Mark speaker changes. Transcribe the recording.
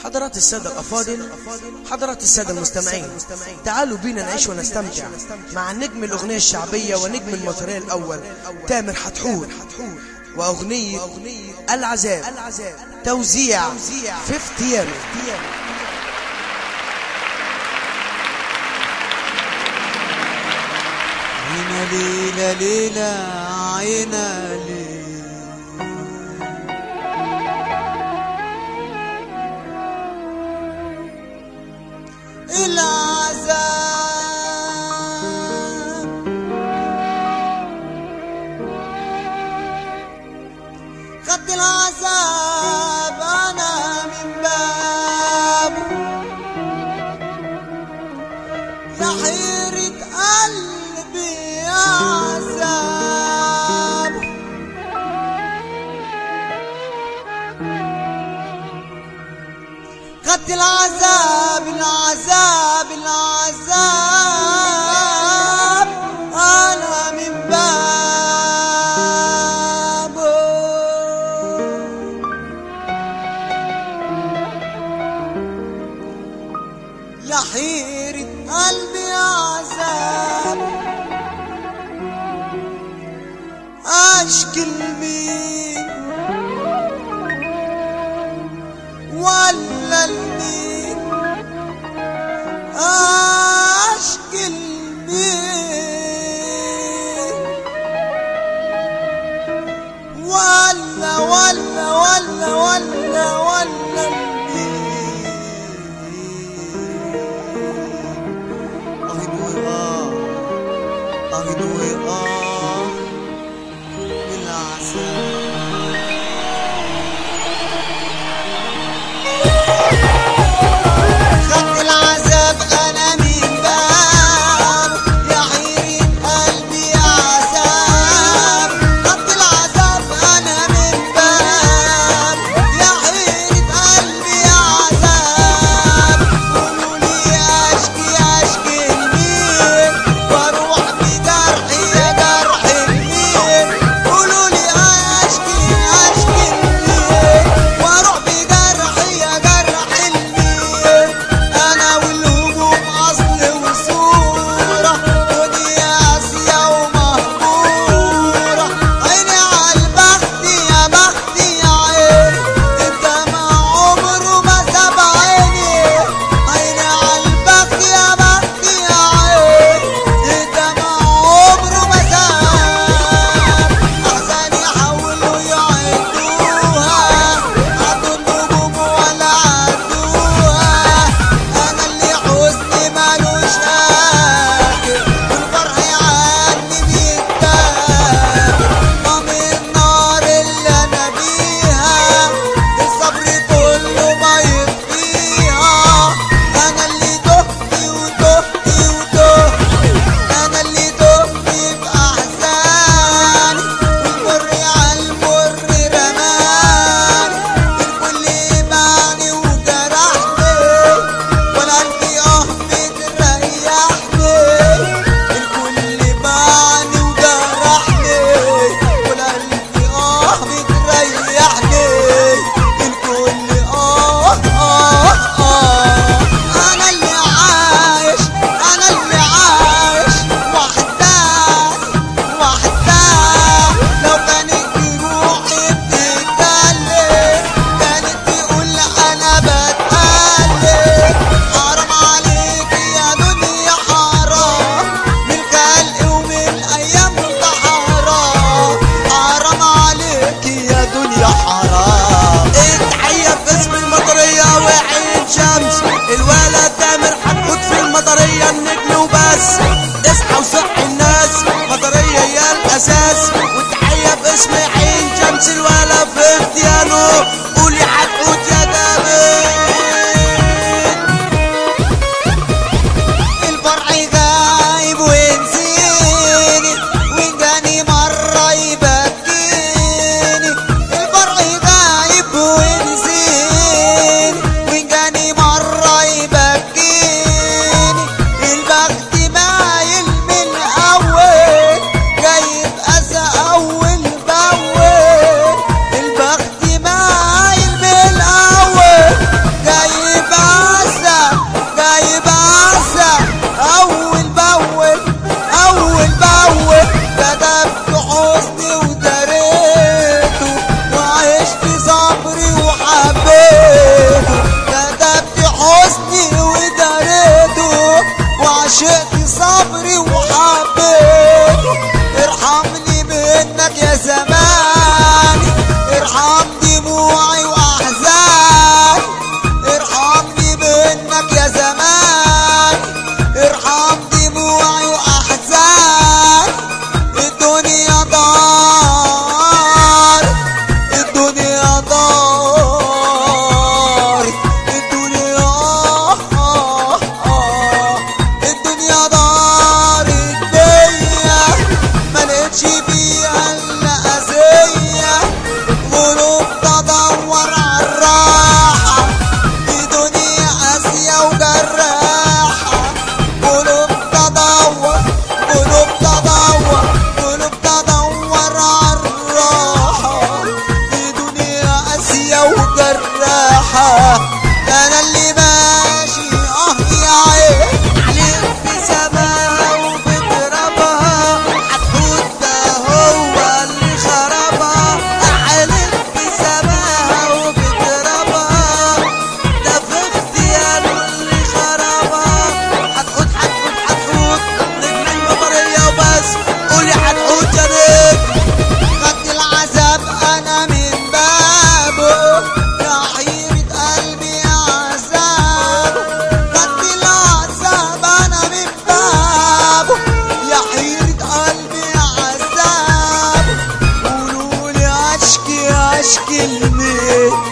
Speaker 1: حضرات السادة الأفاضل، حضرات السادة المستمعين، تعالوا بينا نعيش ونستمتع مع نجم الأغنية الشعبية ونجم المطرية الأول تامر حتحور وأغنية العذاب، توزيع 50 يامي.
Speaker 2: عينا ليلة ليلة عينا ليلة العذاب، خدت العذاب أنا من بابه، يا حيرة قلبي يا عذاب، خدت العذاب العذاب العذاب أنا من بابه، يا حيرة قلبي يا عذاب، أشكي لمين ولا لمين، أشكي لمين ولا ولا ولا ولا ولا لمين. أغنوي بالعذاب، خدت العذاب أنا من باب، يا حيرة قلبي يا عذاب، خدت العذاب أنا من باب، يا حيرة بصراحة انا اللي ماشي يا عين
Speaker 1: عليك بسماها وبترابها هتحوت ده هو اللي خربها. عليك بسماها وبترابها ده في اختياره اللي خربها. هتحوت نجم المطرية وبس قولي هتحوت يا نجم.
Speaker 2: خدت العذاب انا من بابه يا حيرة قلبي يا عذاب. خدت العذاب انا من بابه يا حيرة قلبي يا عذاب. قولولي اشكي لمين